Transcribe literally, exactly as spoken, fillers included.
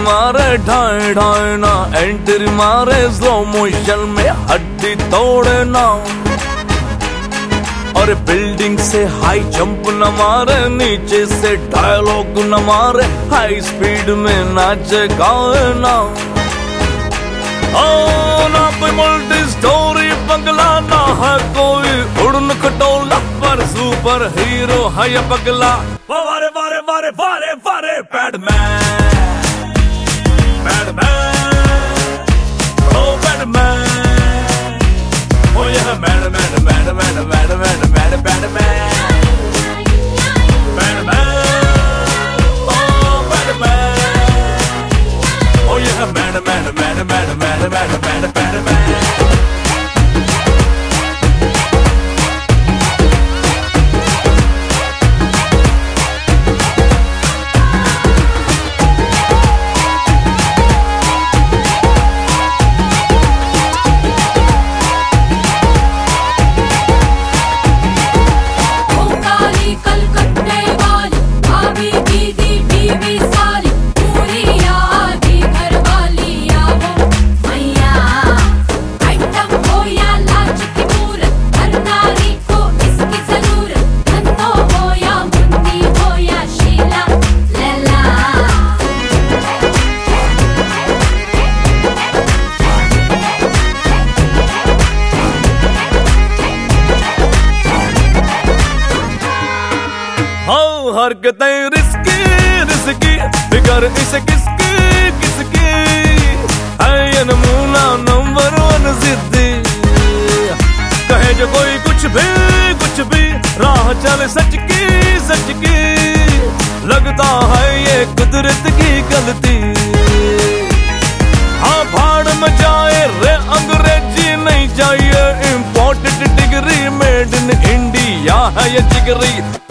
मारे ढाई ढाई ना, एंट्री मारे स्लो मोशन में हड्डी तोड़े ना। और बिल्डिंग से हाई जंप न मारे, नीचे से डायलॉग न मारे, हाई स्पीड में नाचे गाए ना। ओ ना कोई मल्टी स्टोरी बंगला, ना है कोई उड़न खटोला, पर सुपर हीरो है ये पगला। वारे वारे वारे वारे वारे बैटमैन, बैटमैन, ओ बैटमैन, ओ ये है man man man man man man man Batman, Batman, ओ बैटमैन, ओ ये है man man man man man man man Batman. हरकतें रिस्की रिस्की, बिगर इसे किसकी किसकी, है ये नमूना नंबर वन जिद्दी। कहे जो कोई कुछ भी कुछ भी, राह चले सच की सच की, लगता है ये कुदरत की गलती। हाँ भाड़ में जाए रे अंग्रेजी, नहीं चाहिए imported degree, made in India है ये जिगरी।